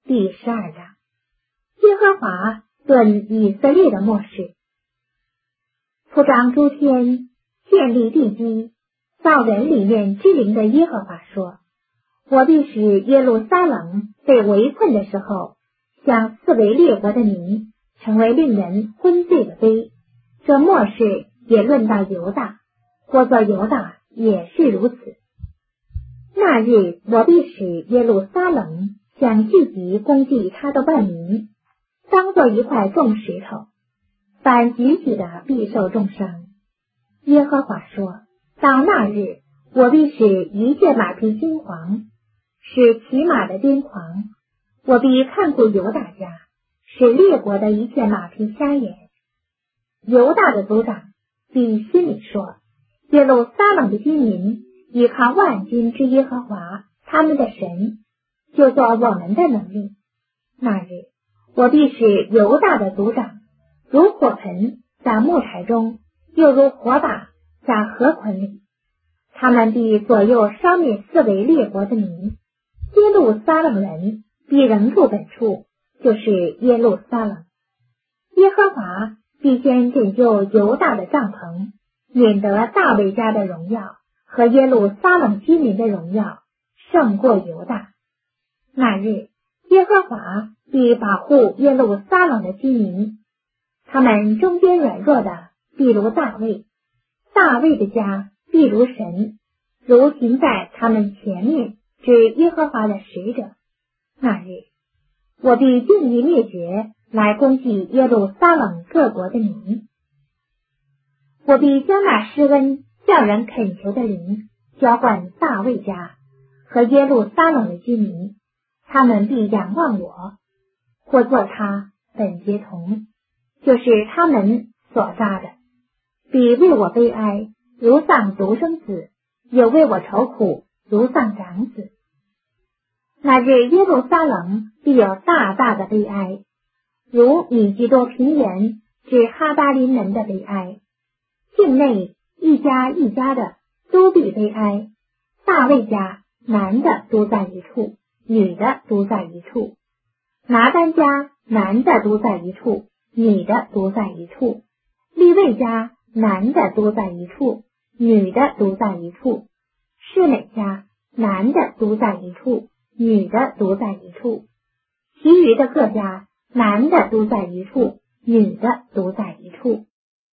第12章。耶和华论以色列的末世。铺张诸天，建立地基，造人里面之灵的耶和华说：我必使耶路撒冷被围困的时候，像四围列国的民，成为令人昏醉的杯。这末世也论到犹大，或作犹大也是如此。那日我必使耶路撒冷像聚集攻击他的万民，当作一块重石头，凡举起的必受重伤。耶和华说：到那日，我必使一切马匹惊惶，使骑马的癫狂。我必看顾犹大家，使列国的一切马匹瞎眼。犹大的族长必心里说：耶路撒冷的居民依靠万军之耶和华他们的神，就做我们的能力。那日，我必使犹大的族长如火盆在木柴中，又如火把在河捆里。他们必左右烧灭四围列国的民。耶路撒冷人必仍住本处，就是耶路撒冷。耶和华必先拯救犹大的帐篷，免得大卫家的荣耀和耶路撒冷居民的荣耀胜过犹大。那日，耶和华必保护耶路撒冷的居民，他们中间软弱的必如大卫，大卫的家必如神，如行在他们前面之耶和华的使者。那日，我必尽力灭绝来攻击耶路撒冷各国的民。我必将那施恩叫人恳求的灵交换大卫家和耶路撒冷的居民，他们必仰望我，或作他本结同，就是他们所扎的，必为我悲哀，如丧独生子，又为我愁苦，如丧长子。那日耶路撒冷必有大大的悲哀，如米基多平原至哈巴林门的悲哀。境内一家一家的都必悲哀，大卫家男的都在一处，女的都在一处；拿单家男的都在一处，女的都在一处；利未家男的都在一处，女的都在一处；示每家男的都在一处，女的都在一处；其余的各家男的都在一处，女的都在一处。